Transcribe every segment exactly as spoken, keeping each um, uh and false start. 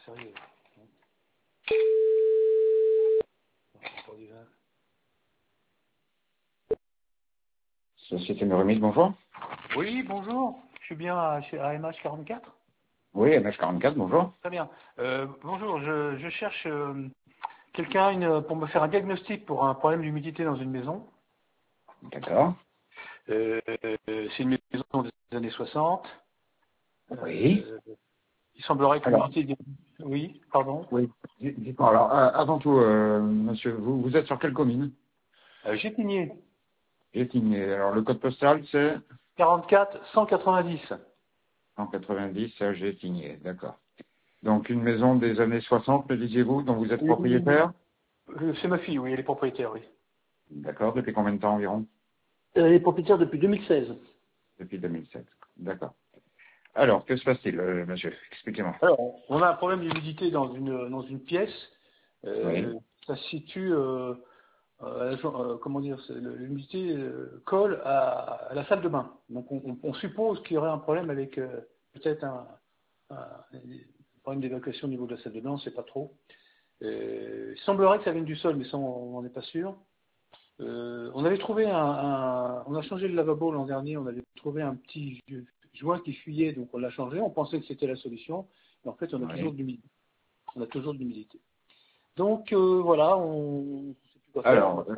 sérieux. Société Mérémide, bonjour. Oui, bonjour. Je suis bien à, chez A M H quarante-quatre. Oui, M H quarante-quatre, bonjour. Très bien. Euh, bonjour, je, je cherche euh, quelqu'un une- pour me faire un diagnostic pour un problème d'humidité dans une maison. D'accord. Euh, c'est une maison des années soixante. Oui. Euh, il semblerait que Alors, l'humidité... Oui, pardon. oui. D- Dites-moi, alors, euh, avant tout, euh, monsieur, vous, vous êtes sur quelle commune? Euh, J'ai signé Gétigné. Alors, le code postal, c'est quarante-quatre cent quatre-vingt-dix. cent quatre-vingt-dix, à Gétigné, d'accord. Donc, une maison des années soixante, me disiez-vous, dont vous êtes Oui, oui, oui. propriétaire? Euh, C'est ma fille, oui, elle est propriétaire, oui. D'accord. Depuis combien de temps environ? Elle est propriétaire depuis deux mille seize. Depuis deux mille sept. D'accord. Alors, que se passe-t-il, euh, monsieur? Expliquez-moi. Alors, on a un problème d'humidité dans une, dans une pièce. Oui. Euh, ça se situe, euh, euh, euh, comment dire, c'est- le- l'humidité euh, colle à, à la salle de bain. Donc on, on- on suppose qu'il y aurait un problème avec euh, peut-être un, un- un problème d'évacuation au niveau de la salle de bain, on ne sait pas trop. Euh, il semblerait que ça vienne du sol, mais ça on n'en est pas sûr. Euh, on avait trouvé un, un- on a changé le lavabo l'an dernier, on avait trouvé un petit ju- joint qui fuyait, donc on l'a changé, on pensait que c'était la solution, mais en fait on a toujours Oui. de l'humidité. On a toujours de l'humidité. Donc euh, voilà, on ne sait plus quoi faire. Alors,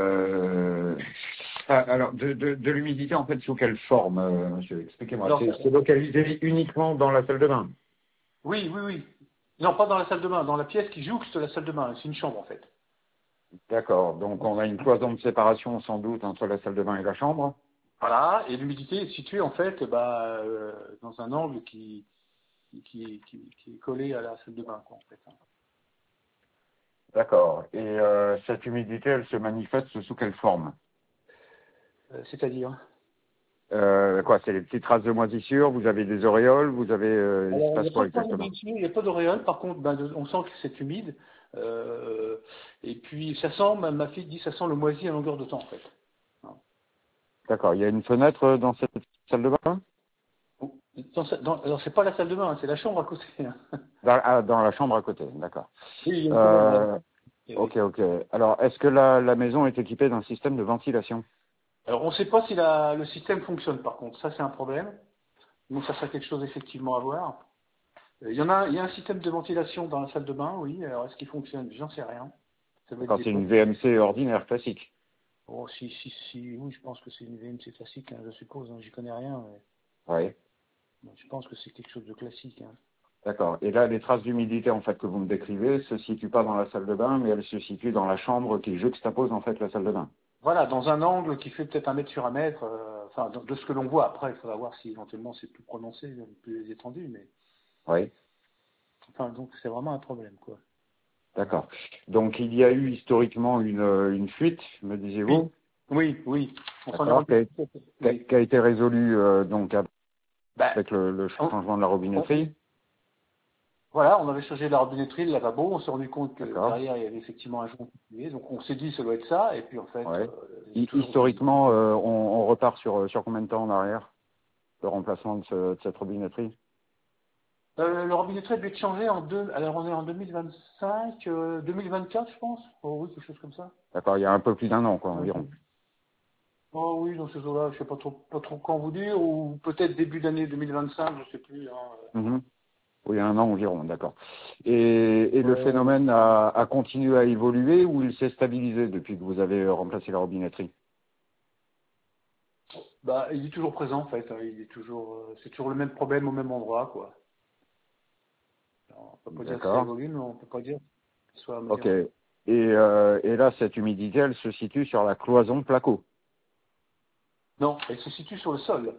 euh, ah, alors de, de, de l'humidité, en fait, sous quelle forme, euh, monsieur? Expliquez-moi. Alors C'est c'est localisé uniquement dans la salle de bain? oui, oui, oui. Non, pas dans la salle de bain, dans la pièce qui jouxte la salle de bain. C'est une chambre en fait. D'accord. Donc, on a une cloison de séparation, sans doute, entre la salle de bain et la chambre? Voilà, et l'humidité est située en fait bah, euh, dans un angle qui, qui, qui, qui est collé à la salle de bain, quoi, en fait. D'accord. Et euh, cette humidité, elle se manifeste sous quelle forme? Euh, C'est-à-dire. euh, Quoi, c'est les petites traces de moisissure? Vous avez des auréoles? Vous avez... Euh, il se Alors, il n'y passe a pas quoi de problème exactement? ici, il n'y a pas d'auréole, par contre, ben, de- on sent que c'est humide. Euh, et puis, ça sent, ma, ma fille dit, ça sent le moisi à longueur de temps, en fait. D'accord. Il y a une fenêtre dans cette salle de bain? Dans, sa- dans- alors, c'est pas la salle de bain, hein, c'est la chambre à côté. Hein. Dans, ah, dans la chambre à côté, d'accord. Oui, il y a une fenêtre. Là. Euh, Eh oui. ok, ok. Alors, est-ce que la, la maison est équipée d'un système de ventilation? Alors, on ne sait pas si la- le système fonctionne, par contre. Ça, c'est un problème. Donc, ça serait quelque chose, effectivement, à voir. Euh, Il y en a, il y a un système de ventilation dans la salle de bain, oui. Alors, est-ce qu'il fonctionne? J'en sais rien. Ça doit être D'accord, des c'est une pompes. V M C ordinaire, classique. Oh, si, si, si, oui, je pense que c'est une V M C classique, hein, je suppose. Hein, j'y connais rien, mais Oui. bon, je pense que c'est quelque chose de classique. Hein. D'accord. Et là, les traces d'humidité, en fait, que vous me décrivez, se situent pas dans la salle de bain, mais elles se situent dans la chambre qui juxtapose, en fait, la salle de bain. Voilà, dans un angle qui fait peut-être un mètre sur un mètre, euh, enfin, de, de ce que l'on voit. Après, il faudra voir si éventuellement c'est plus prononcé, plus étendu, mais Oui. enfin, donc c'est vraiment un problème, quoi. D'accord. Donc, il y a eu historiquement une, euh, une fuite, me Oui, disiez-vous, oui, oui. On s'en est d'accord, qui rendu a, compte. qui a- Oui. qui a été résolue, euh, donc, Ben, avec le, le on, changement de la on- robinetterie. voilà, on avait changé la robinetterie, le lavabo, on s'est rendu compte que D'accord. derrière il y avait effectivement un joint qui puait, donc on s'est dit ça doit être ça, et puis en fait, Ouais. euh, il y a Hi- toujours du... Historiquement, euh, on, on repart sur, sur combien de temps en arrière, le remplacement de, ce- de cette robinetterie? Euh, le robinetterie a dû être changé en deux, alors on est en deux mille vingt-cinq, euh, deux mille vingt-quatre je pense, oh oui, quelque chose comme ça. D'accord, il y a un peu plus d'un an, quoi, Ouais. environ. Oh oui, dans ces eaux-là, je sais pas trop, pas trop quand vous dire, ou peut-être début d'année deux mille vingt-cinq, je sais plus. Hein. Mhm. Oui, un an environ, d'accord. Et, et le Ouais. phénomène a, a continué à évoluer ou il s'est stabilisé depuis que vous avez euh, remplacé la robinetterie? Bah, il est toujours présent en fait, hein, il est toujours, euh, c'est toujours le même problème au même endroit, quoi. Alors, on peut pas dire que ça D'accord. évolue, mais on peut pas dire que ce soit Ok. amélioré. Et, euh, et là, cette humidité, elle se situe sur la cloison placo. Non, elle se situe sur le sol.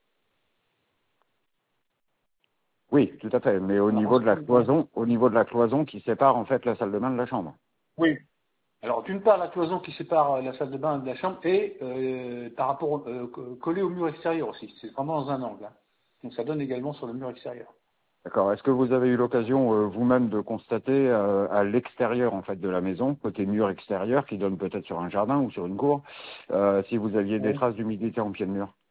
Oui, tout à fait. Mais au Alors, en niveau ce de la qui- hein. cloison, au niveau de la cloison qui sépare en fait la salle de bain de la chambre. Oui. Alors, d'une part, la cloison qui sépare euh, la salle de bain de la chambre et euh, par rapport au- euh, co- collée au mur extérieur aussi. C'est vraiment dans un angle. Hein. Donc, ça donne également sur le mur extérieur. D'accord. Est-ce que vous avez eu l'occasion euh, vous-même de constater euh, à l'extérieur en fait de la maison, côté mur extérieur, qui donne peut-être sur un jardin ou sur une cour, euh, si vous aviez des Oui. traces d'humidité en pied de mur?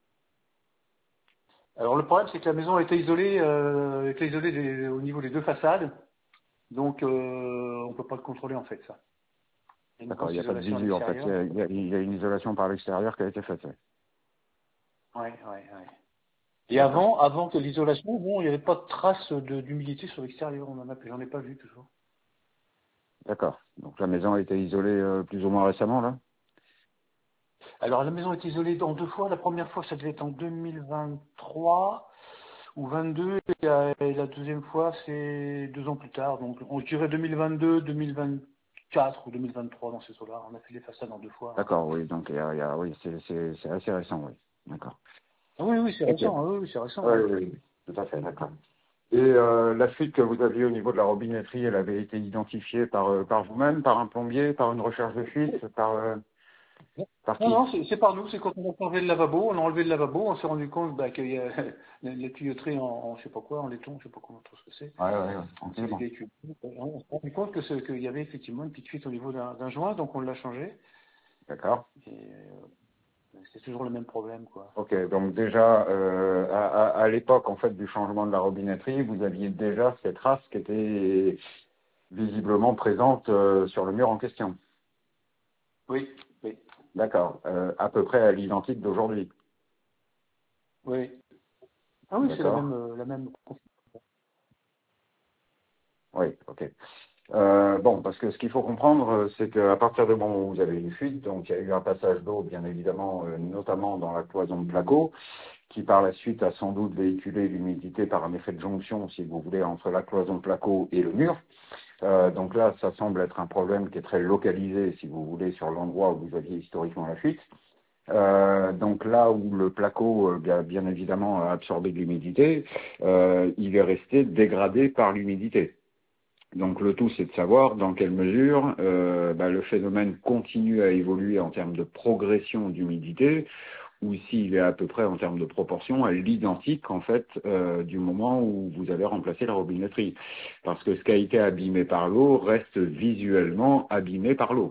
Alors, le problème, c'est que la maison était isolée, euh, était isolée des- au niveau des deux façades. Donc, euh, on peut pas le contrôler en fait, ça. Il y a une D'accord, il grosse n'y a pas de isolation à visu en fait. Il y l'extérieur. a, il y a- il y a une isolation par l'extérieur qui a été faite. Ouais. Ouais, ouais, ouais. Et D'accord. avant, avant que l'isolation, bon, il n'y avait pas de traces de- d'humidité sur l'extérieur. On en a, j'en ai pas vu toujours. D'accord. Donc la maison a été isolée euh, plus ou moins récemment là. Alors, la maison est isolée en deux fois. La première fois, ça devait être en deux mille vingt-trois ou vingt-deux, et la, et la deuxième fois, c'est deux ans plus tard. Donc, on dirait deux mille vingt-deux, deux mille vingt-quatre ou deux mille vingt-trois dans ces eaux-là. On a fait les façades en deux fois, hein. D'accord, oui. Donc il y a, il y a- oui, c'est c'est c'est assez récent, oui. D'accord. Ah oui, oui, c'est Ok. récent. Ah oui, oui, c'est récent, Oui, hein. oui, oui. Tout à fait, d'accord. Et euh, la fuite que vous aviez au niveau de la robinetterie, elle avait été identifiée par euh, par vous-même, par un plombier, par une recherche de fuite, par euh, par Non, qui? non, c'est c'est par nous. C'est quand on a enlevé le lavabo, on a enlevé le lavabo, on s'est rendu compte bah, qu'il y a la, la tuyauterie en, en je sais pas quoi, en laiton, je sais pas comment trop ce que c'est. Ouais, ouais, ouais. C'est des Tranquillement. vieilles tuyauteries. On s'est rendu compte que c'est- qu'il y avait effectivement une petite fuite au niveau d'un d'un joint, donc on l'a changé. D'accord. Et euh, c'est toujours le même problème, quoi. Ok, donc déjà, euh, à, à, à l'époque en fait du changement de la robinetterie, vous aviez déjà ces traces qui étaient visiblement présentes euh, sur le mur en question. Oui, oui, D'accord. Euh, à peu près à l'identique d'aujourd'hui. oui. Ah oui, c'est la même, D'accord. euh, la même. Oui, ok. Euh, bon, parce que ce qu'il faut comprendre, euh, c'est qu'à partir du moment où vous avez une fuite, donc il y a eu un passage d'eau, bien évidemment, euh, notamment dans la cloison de placo, qui par la suite a sans doute véhiculé l'humidité par un effet de jonction, si vous voulez, entre la cloison de placo et le mur. Euh, donc là, ça semble être un problème qui est très localisé, si vous voulez, sur l'endroit où vous aviez historiquement la fuite. Euh, donc là où le placo, euh, bien, bien évidemment, a absorbé de l'humidité, euh, il est resté dégradé par l'humidité. Donc le tout, c'est de savoir dans quelle mesure euh, bah, le phénomène continue à évoluer en termes de progression d'humidité, ou s'il est à peu près en termes de proportion à l'identique en fait euh, du moment où vous avez remplacé la robinetterie. Parce que ce qui a été abîmé par l'eau reste visuellement abîmé par l'eau.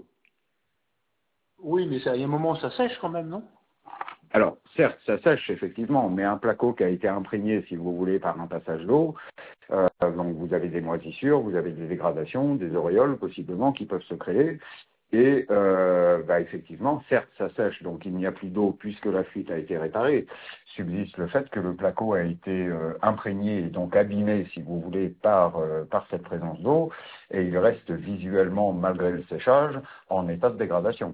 Oui, mais ça, il y a un moment, ça sèche quand même, non? Alors, certes, ça sèche effectivement, mais un placo qui a été imprégné, si vous voulez, par un passage d'eau, euh, donc vous avez des moisissures, vous avez des dégradations, des auréoles possiblement qui peuvent se créer. Et euh, bah, effectivement, certes, ça sèche, donc il n'y a plus d'eau puisque la fuite a été réparée. Subsiste le fait que le placo a été euh, imprégné et donc abîmé, si vous voulez, par, euh, par cette présence d'eau, et il reste visuellement, malgré le séchage, en état de dégradation.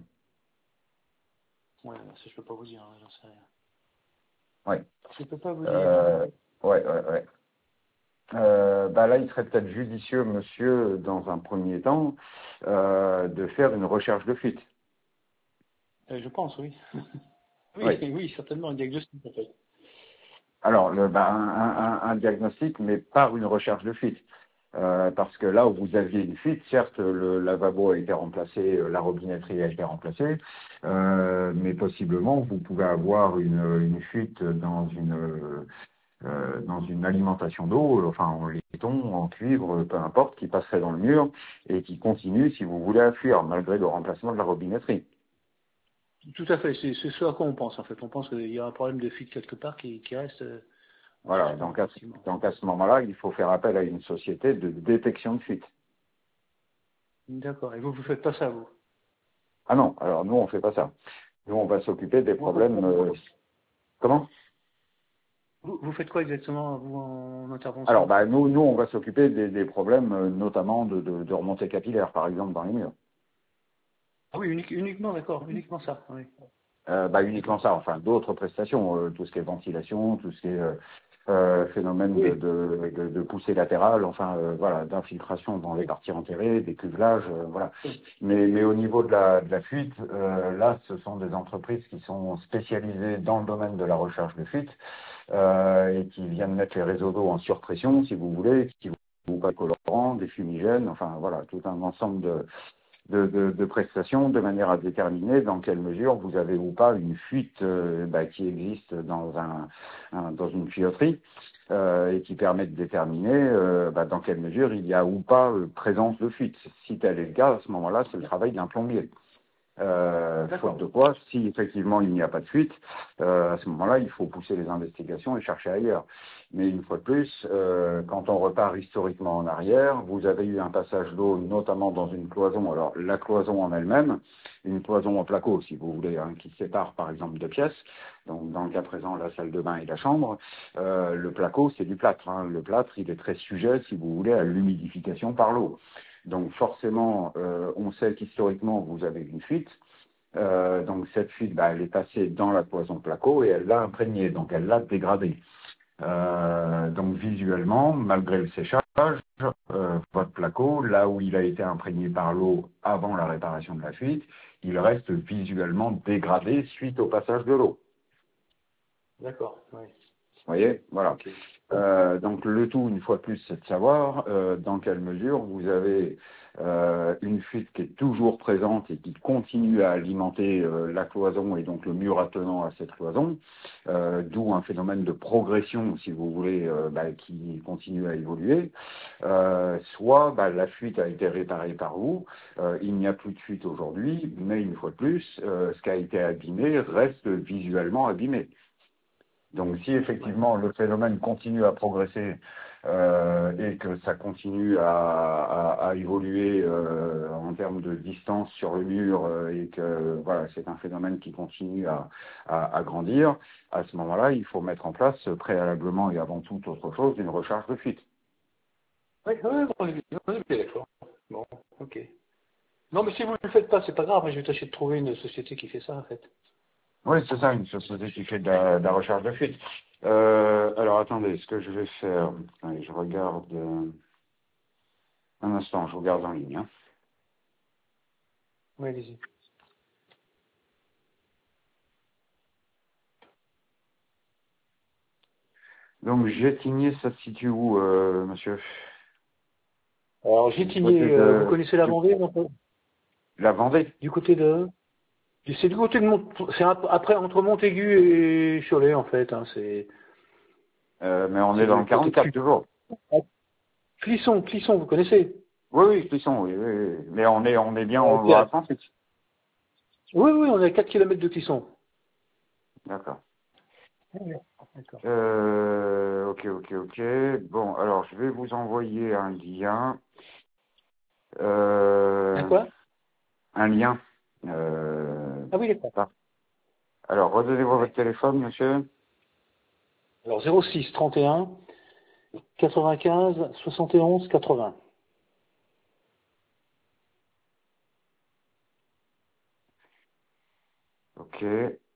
Ouais, ça je peux pas vous dire, hein, j'en sais rien. Oui. Je peux pas vous dire. Euh, ouais, ouais, ouais. Euh, bah là, il serait peut-être judicieux, monsieur, dans un premier temps, euh, de faire une recherche de fuite. Euh, je pense, oui. Oui, Oui. oui, certainement, un diagnostic, en fait. Alors, le, bah, un, un- un diagnostic, mais par une recherche de fuite. Euh, parce que là où vous aviez une fuite, certes, le lavabo a été remplacé, euh, la robinetterie a été remplacée, euh, mais possiblement vous pouvez avoir une, une fuite dans une euh, dans une alimentation d'eau, enfin en laiton, en cuivre, peu importe, qui passerait dans le mur et qui continue, si vous voulez, à fuir, malgré le remplacement de la robinetterie. Tout à fait, c'est c'est ce à quoi on pense, en fait. On pense qu'il y a un problème de fuite quelque part qui, qui reste euh, en Voilà, suspens, donc à, ce- effectivement. donc à ce moment-là, il faut faire appel à une société de détection de fuite. D'accord. Et vous, vous faites pas ça, vous? Ah non, alors nous on fait pas ça. Nous on va s'occuper des Vous, faites problèmes. euh, comment vous- vous faites quoi exactement, vous, en Alors intervention? bah nous nous on va s'occuper des, des problèmes, euh, notamment de, de, de remontée capillaire, par exemple, dans les murs. Ah oui, unique- uniquement, d'accord, uniquement ça, oui. Euh, bah uniquement ça, enfin d'autres prestations, euh, tout ce qui est ventilation, tout ce qui est euh, euh, phénomène de, Oui. de, de, de poussée latérale, enfin euh, voilà, d'infiltration dans les quartiers enterrés, des cuvelages, euh, voilà. Mais, mais au niveau de la, de la fuite, euh, là ce sont des entreprises qui sont spécialisées dans le domaine de la recherche de fuite euh, et qui viennent mettre les réseaux d'eau en surpression, si vous voulez, qui vous pas colorants, des fumigènes, enfin voilà, tout un ensemble de de, de, de prestations de manière à déterminer dans quelle mesure vous avez ou pas une fuite euh, bah, qui existe dans, un, un- dans une tuyauterie euh, et qui permet de déterminer euh, bah, dans quelle mesure il y a ou pas euh, présence de fuite. Si tel est le cas, à ce moment-là, c'est le travail d'un plombier. Euh, faute de quoi, si effectivement il n'y a pas de fuite, euh, à ce moment-là, il faut pousser les investigations et chercher ailleurs. Mais une fois de plus, euh, quand on repart historiquement en arrière, vous avez eu un passage d'eau, notamment dans une cloison. Alors la cloison en elle-même, une cloison en placo, si vous voulez, hein, qui sépare par exemple deux pièces. Donc dans le cas présent, la salle de bain et la chambre. Euh, le placo, c'est du plâtre. Hein. Le plâtre, il est très sujet, si vous voulez, à l'humidification par l'eau. Donc forcément, euh, on sait qu'historiquement, vous avez une fuite. Euh, donc cette fuite, bah, elle est passée dans la cloison placo et elle l'a imprégnée, donc elle l'a dégradée. Euh, donc visuellement, malgré le séchage, euh, votre placo, là où il a été imprégné par l'eau avant la réparation de la fuite, il reste visuellement dégradé suite au passage de l'eau. D'accord, oui. Vous voyez, voilà. Okay. Euh, donc le tout, une fois de plus, c'est de savoir euh, dans quelle mesure vous avez euh, une fuite qui est toujours présente et qui continue à alimenter euh, la cloison et donc le mur attenant à cette cloison, euh, d'où un phénomène de progression, si vous voulez, euh, bah, qui continue à évoluer. Euh, soit bah, la fuite a été réparée par vous, euh, il n'y a plus de fuite aujourd'hui, mais une fois de plus, euh, ce qui a été abîmé reste visuellement abîmé. Donc si effectivement le phénomène continue à progresser euh, et que ça continue à, à, à évoluer euh, en termes de distance sur le mur euh, et que voilà c'est un phénomène qui continue à, à, à grandir, à ce moment-là il faut mettre en place préalablement et avant toute autre chose une recharge de fuite. Oui, oui, on est bien, on est bien d'accord. Bon, ok. Non, mais si vous ne le faites pas, c'est pas grave, je vais tâcher de trouver une société qui fait ça en fait. Oui, c'est ça, une société qui fait de la, de la recharge de fuite. Euh, alors attendez, ce que je vais faire, allez, je regarde euh, un instant, je regarde en ligne. Hein. Oui, allez-y. Donc Gétigné, ça se situe où, euh, monsieur? Alors, Du Gétigné, côté euh, vous de connaissez la du, Vendée, non? la Vendée. Du côté de... C'est du côté de Mont... C'est ap- après, entre Montaigu et Cholet, en fait. Hein, c'est Euh, mais on c'est est dans le le côté de quarante-quatre Clisson. toujours. Clisson, Clisson, vous connaissez? Oui, oui, Clisson, oui, oui, oui. Mais on est on est bien Euh, en qui a- Loire-Atlantique. Oui, oui, on est à quatre kilomètres de Clisson. D'accord. Oui, d'accord. Euh, ok, ok, ok. Bon, alors je vais vous envoyer un lien. À Euh, quoi? un lien. Euh, Ah oui, d'accord. ah. Alors, redonnez-moi Ouais. votre téléphone, monsieur. Alors, zéro six trente et un quatre-vingt-quinze soixante et onze quatre-vingts. Ok.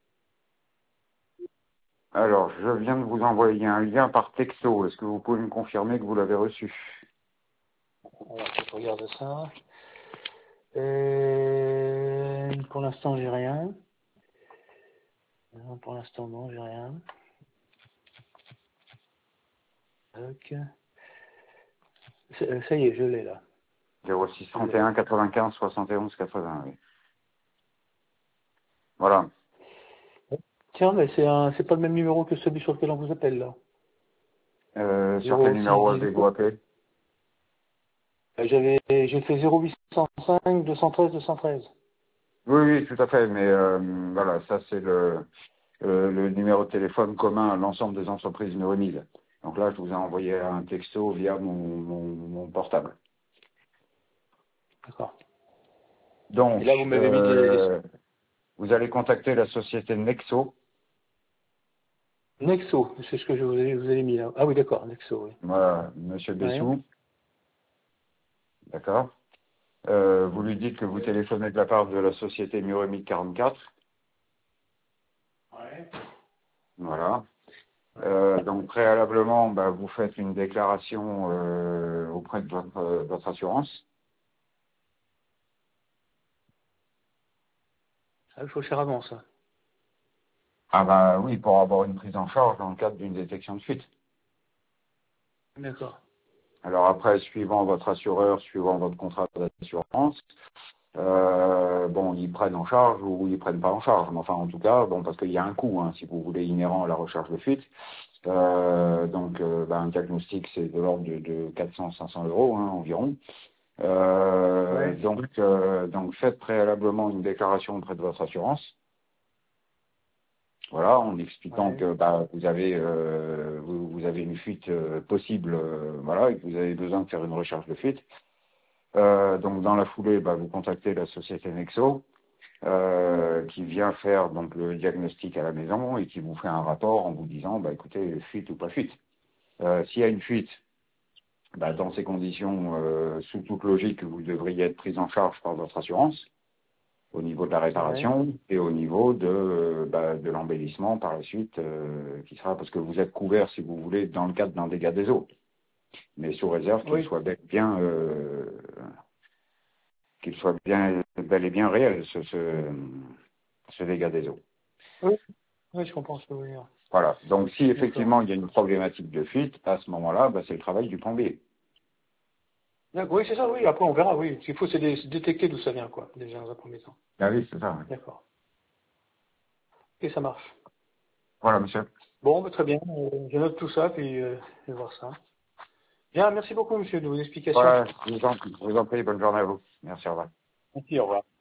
Alors, je viens de vous envoyer un lien par texto. Est-ce que vous pouvez me confirmer que vous l'avez reçu? Alors, je regarde ça. Euh, pour l'instant, j'ai rien. Non, pour l'instant, non, j'ai rien. Ok. C'est- euh, Ça y est, je l'ai là. zéro six Je trente et l'ai. un quatre-vingt-quinze soixante et onze quatre-vingts, oui. Voilà. Tiens, mais c'est un, c'est pas le même numéro que celui sur lequel on vous appelle là. Euh, sur quel zéro six numéro dix-huit. avez-vous appelé? Euh, J'avais, j'ai fait zéro huit cent cinq deux cent treize deux cent treize. Oui, oui, tout à fait. Mais euh, voilà, ça c'est le, euh, le numéro de téléphone commun à l'ensemble des entreprises Neuromise. Donc là, je vous ai envoyé un texto via mon, mon, mon portable. D'accord. Et Donc, là, vous m'avez mis des, des... euh, vous allez contacter la société Nexo. Nexo, c'est ce que je vous ai, vous avez mis là. Ah oui, d'accord, Nexo, oui. Voilà, Monsieur Ouais. Bessou. D'accord. Euh, vous lui dites que vous téléphonez de la part de la société Muremid quarante-quatre. Ouais. Voilà. Euh, donc préalablement, bah, vous faites une déclaration euh, auprès de votre, euh, votre assurance. Ah, il faut le faire avant ça. Ah bah oui, pour avoir une prise en charge dans le cadre d'une détection de fuite. D'accord. Alors après, suivant votre assureur, suivant votre contrat d'assurance, euh, bon, ils prennent en charge ou ils prennent pas en charge. Mais enfin, en tout cas, bon, parce qu'il y a un coût, hein, si vous voulez, inhérent à la recherche de fuite. Euh, donc, euh, bah, un diagnostic, c'est de l'ordre de, de quatre cents à cinq cents euros hein, environ. Euh, Ouais. donc, euh, donc, faites préalablement une déclaration auprès de votre assurance. Voilà, en expliquant Ouais. que bah, vous avez euh, vous, vous avez une fuite euh, possible, euh, voilà, et que vous avez besoin de faire une recherche de fuite. Euh, donc dans la foulée, bah, vous contactez la société Nexo, euh, qui vient faire donc le diagnostic à la maison et qui vous fait un rapport en vous disant, bah écoutez, fuite ou pas fuite. Euh, S'il y a une fuite, bah, dans ces conditions, euh, sous toute logique, vous devriez être pris en charge par votre assurance, au niveau de la Ouais. réparation et au niveau de, euh, bah, de l'embellissement par la suite, euh, qui sera parce que vous êtes couvert, si vous voulez, dans le cadre d'un dégât des eaux, mais sous réserve qu'il Oui. soit bel et bien, euh, qu'il soit bien, bel et bien réel, ce, ce, ce dégât des eaux. Oui. Oui, je comprends ce que vous voulez dire. Voilà. Donc, si D'accord. effectivement il y a une problématique de fuite, à ce moment-là, bah, c'est le travail du plombier. D'accord. Oui, c'est ça, oui. Après, on verra, oui. Ce qu'il faut, c'est dé- c'est détecter d'où ça vient, quoi, déjà, dans un premier temps. Ah oui, c'est ça. Oui. D'accord. Et ça marche. Voilà, monsieur. Bon, bah, très bien. Euh, je note tout ça, puis euh, je vais voir ça. Bien, merci beaucoup, monsieur, de vos explications. Voilà, je vous en, je vous en prie, bonne journée à vous. Merci, au revoir. Merci, au revoir.